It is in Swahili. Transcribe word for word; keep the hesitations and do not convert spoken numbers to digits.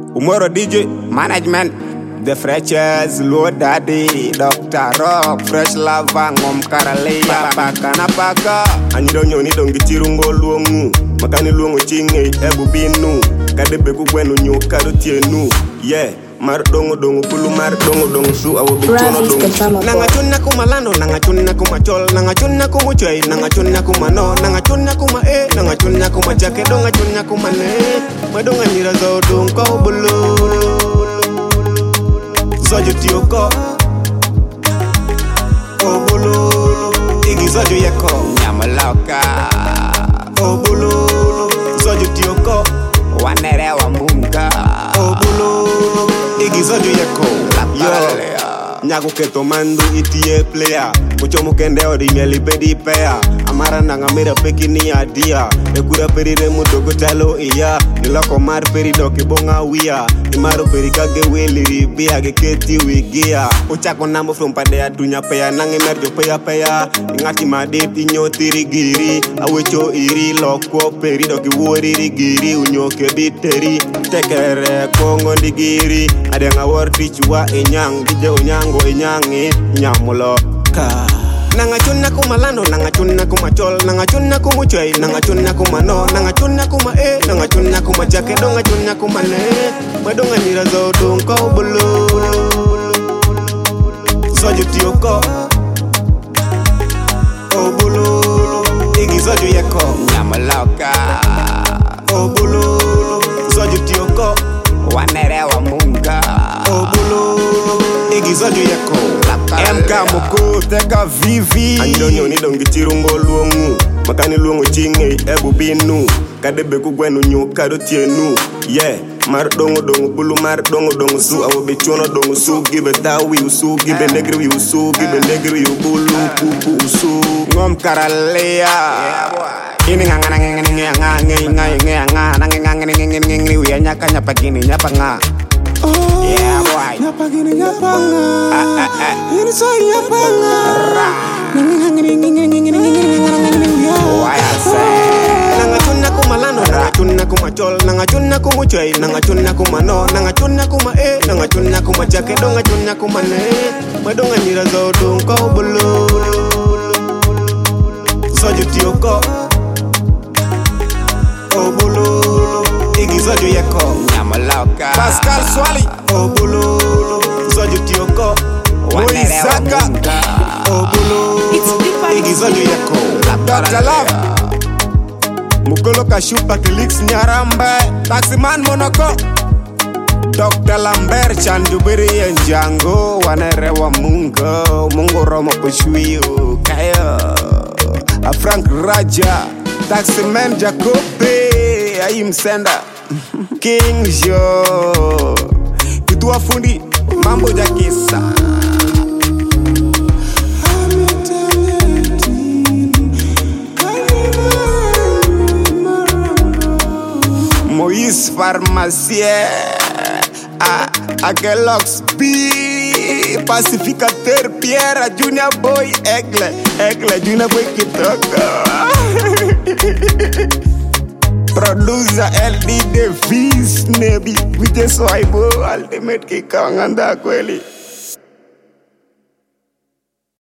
Umoro D J Management, The Freshers, Lord Daddy, Doctor Rock, Fresh Lava, Ngom Karalia, Paka na Paka. Anyironyo ni dongi tirungo luongu, makani luongo chinge ebu binu, kadebe kugwenu nyu karotienu, yeah. Mar dongo dongo pulu mar dongo dongo su awo bichono dongo nanga chunna kumalano nanga chunna kumachol nanga chunna kumuchoi nanga chunna kumano nanga chunna kuma e nanga chunna kumachake donga chunna kumane madonga nyira zo dongo bulu zojo tioko obulu igi zojo yako nyamalaka obulu zojo tioko wanerewa munga obulu igizojo yako yo nyago keto mandu itie player mucho mukende odi mieli pedi pea amara nanga mira pekini adia ekura perire mudogo talo iya niloko mar perido kibonga wia imaro perika ge weli ribia ge keti wigia uchako nambo from pade adunya pea nange merjo pea pea ngati madeti nyoti rigiri awecho iri loko perido ki wori rigiri unyoke biteri tekere kongo ndigiri adenga worti chua enyang dije onyango enyangi nyamulo ka nanga chunna kumalano nanga chunna kumachol nanga chunna kumuchoi nanga chunna kumano nanga chunna kuma e nanga chunna kumachake donga chunna kumane madonga nyira zo dongo bulu zojo tioko obulu igi zojo yako nyamalaka obulu zojo tioko wanerewa munga obulu igi zojo yako Mka moko teka vivi Anjonyo ni dongi tirungo luongu makani luongo chinge ebu binu kadebe kugwenu nyu karotienu yeah mar dongo dongo bulu mar dongo dongo su awo bichono dongo su gibe tawi usu gibe negri usu gibe negri ubulu pupu usu ngom karalea ini ngangana ngengeni nganga ngenga ngenga ngenga ngenga ngenga wiya nyaka nyapa kini nyapa nga Oh, yeah boy nyapa gini nyapa nga ah ah ah ini say nyapa nga ngini ngini ngini ngini ngini why I say nanga chunna kumalano nanga chunna kumachol nanga chunna kumuchoi nanga chunna kumano nanga chunna kuma e nanga chunna kumachake donga chunna kumane madonga nyira zo dongo bulu zojo tioko obulu igi zojo yako nyamalaka Pascal Swali obulu zojo tioko Moizaka obulu igi zojo yako Doctor Love Mukolo kashupa Kilix Nyarambe Taximan Monoko Doctor Lambert Chandubiri Njango wanerewa mungo mungo romo kushwiyo kayo A Frank Raja Taximan Jacobe Aim Senda King Jo Kitua fundi mambo jakisa Moïse Pharmacien A Agelox B Pacificateur Pierre Junior Boy Egle Egle Junior Boy Kitoko Producer L D Davis Nebi Vijay Swaibo Ultimate Kikanganda kweli